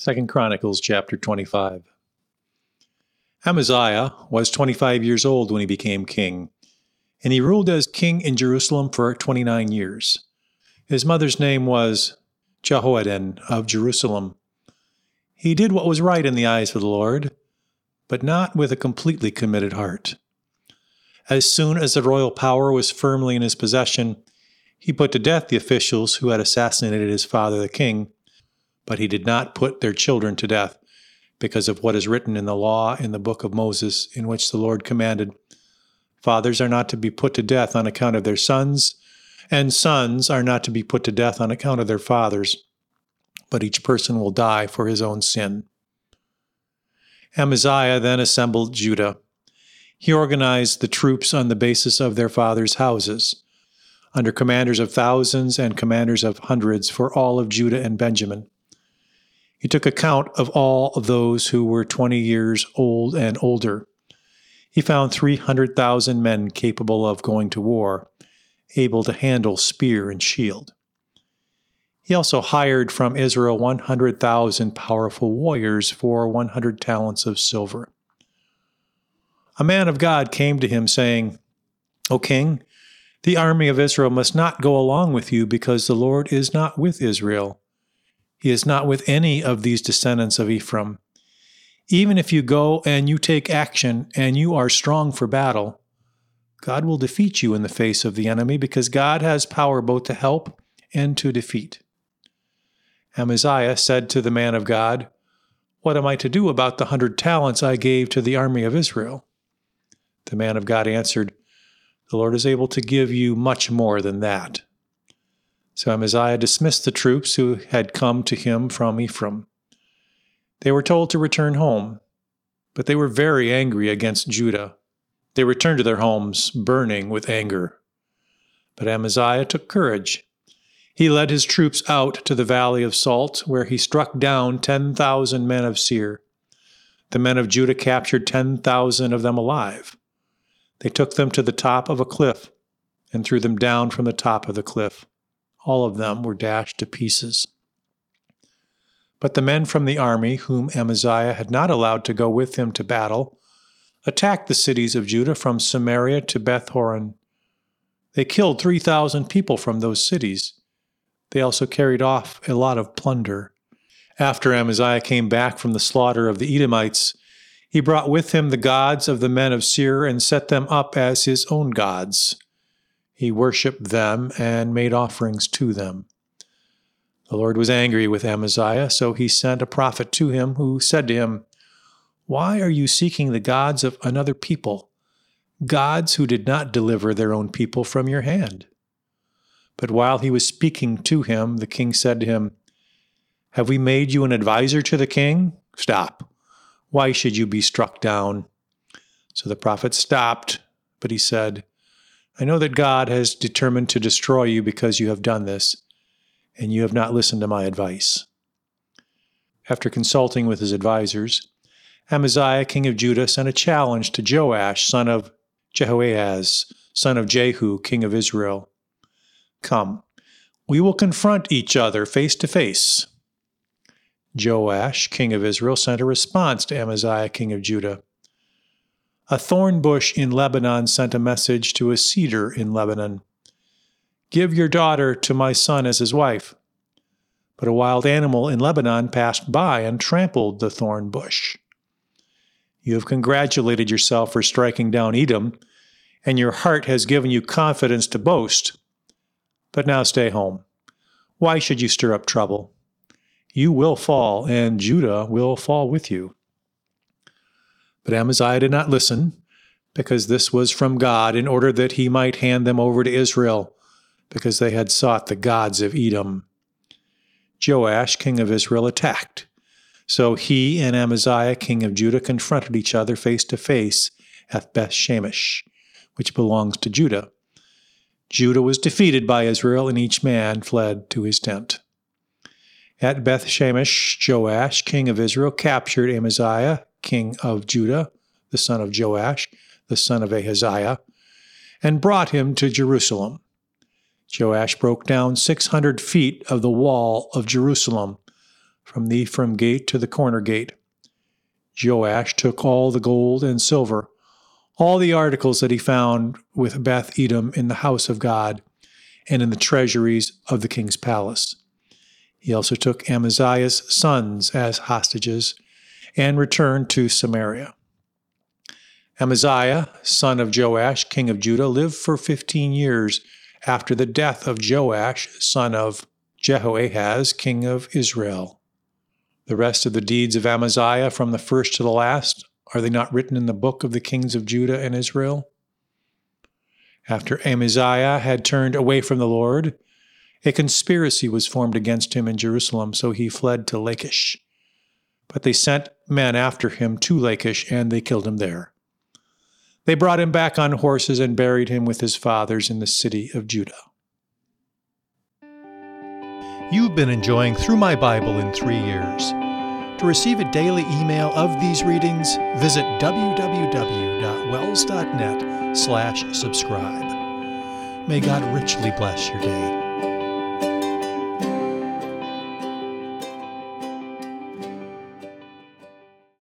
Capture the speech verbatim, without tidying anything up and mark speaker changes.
Speaker 1: Second Chronicles chapter twenty-five. Amaziah was twenty-five years old when he became king, and he ruled as king in Jerusalem for twenty-nine years. His mother's name was Jehoaddan of Jerusalem. He did what was right in the eyes of the Lord, but not with a completely committed heart. As soon as the royal power was firmly in his possession, he put to death the officials who had assassinated his father the king, but he did not put their children to death, because of what is written in the law in the book of Moses, in which the Lord commanded, "Fathers are not to be put to death on account of their sons, and sons are not to be put to death on account of their fathers, but each person will die for his own sin." Amaziah then assembled Judah. He organized the troops on the basis of their fathers' houses, under commanders of thousands and commanders of hundreds for all of Judah and Benjamin. He took account of all of those who were twenty years old and older. He found three hundred thousand men capable of going to war, able to handle spear and shield. He also hired from Israel one hundred thousand powerful warriors for one hundred talents of silver. A man of God came to him, saying, "O king, the army of Israel must not go along with you, because the Lord is not with Israel. He is not with any of these descendants of Ephraim. Even if you go and you take action and you are strong for battle, God will defeat you in the face of the enemy, because God has power both to help and to defeat." Amaziah said to the man of God, "What am I to do about the hundred talents I gave to the army of Israel?" The man of God answered, "The Lord is able to give you much more than that." So Amaziah dismissed the troops who had come to him from Ephraim. They were told to return home, but they were very angry against Judah. They returned to their homes, burning with anger. But Amaziah took courage. He led his troops out to the valley of Salt, where he struck down ten thousand men of Seir. The men of Judah captured ten thousand of them alive. They took them to the top of a cliff and threw them down from the top of the cliff. All of them were dashed to pieces. But the men from the army, whom Amaziah had not allowed to go with him to battle, attacked the cities of Judah from Samaria to Beth-horon. They killed three thousand people from those cities. They also carried off a lot of plunder. After Amaziah came back from the slaughter of the Edomites, he brought with him the gods of the men of Seir and set them up as his own gods. He worshipped them and made offerings to them. The Lord was angry with Amaziah, so he sent a prophet to him who said to him, "Why are you seeking the gods of another people, gods who did not deliver their own people from your hand?" But while he was speaking to him, the king said to him, "Have we made you an advisor to the king? Stop. Why should you be struck down?" So the prophet stopped, but he said, "I know that God has determined to destroy you because you have done this, and you have not listened to my advice." After consulting with his advisors, Amaziah, king of Judah, sent a challenge to Joash, son of Jehoahaz, son of Jehu, king of Israel. "Come, we will confront each other face to face." Joash, king of Israel, sent a response to Amaziah, king of Judah. "A thorn bush in Lebanon sent a message to a cedar in Lebanon. 'Give your daughter to my son as his wife.' But a wild animal in Lebanon passed by and trampled the thorn bush. You have congratulated yourself for striking down Edom, and your heart has given you confidence to boast. But now stay home. Why should you stir up trouble? You will fall, and Judah will fall with you." But Amaziah did not listen, because this was from God, in order that he might hand them over to Israel, because they had sought the gods of Edom. Joash, king of Israel, attacked. So he and Amaziah, king of Judah, confronted each other face to face at Beth-shemesh, which belongs to Judah. Judah was defeated by Israel, and each man fled to his tent. At Beth-shemesh, Joash, king of Israel, captured Amaziah, king of Judah, the son of Joash, the son of Ahaziah, and brought him to Jerusalem. Joash broke down six hundred feet of the wall of Jerusalem, from the Ephraim gate to the corner gate. Joash took all the gold and silver, all the articles that he found with Beth-Edom in the house of God and in the treasuries of the king's palace. He also took Amaziah's sons as hostages and returned to Samaria. Amaziah, son of Joash, king of Judah, lived for fifteen years after the death of Joash, son of Jehoahaz, king of Israel. The rest of the deeds of Amaziah, from the first to the last, are they not written in the book of the kings of Judah and Israel? After Amaziah had turned away from the Lord, a conspiracy was formed against him in Jerusalem, so he fled to Lachish. But they sent men after him to Lachish, and they killed him there. They brought him back on horses and buried him with his fathers in the city of Judah. You've been enjoying Through My Bible in Three Years. To receive a daily email of these readings, visit w w w dot wells dot net slash subscribe. May God richly bless your day.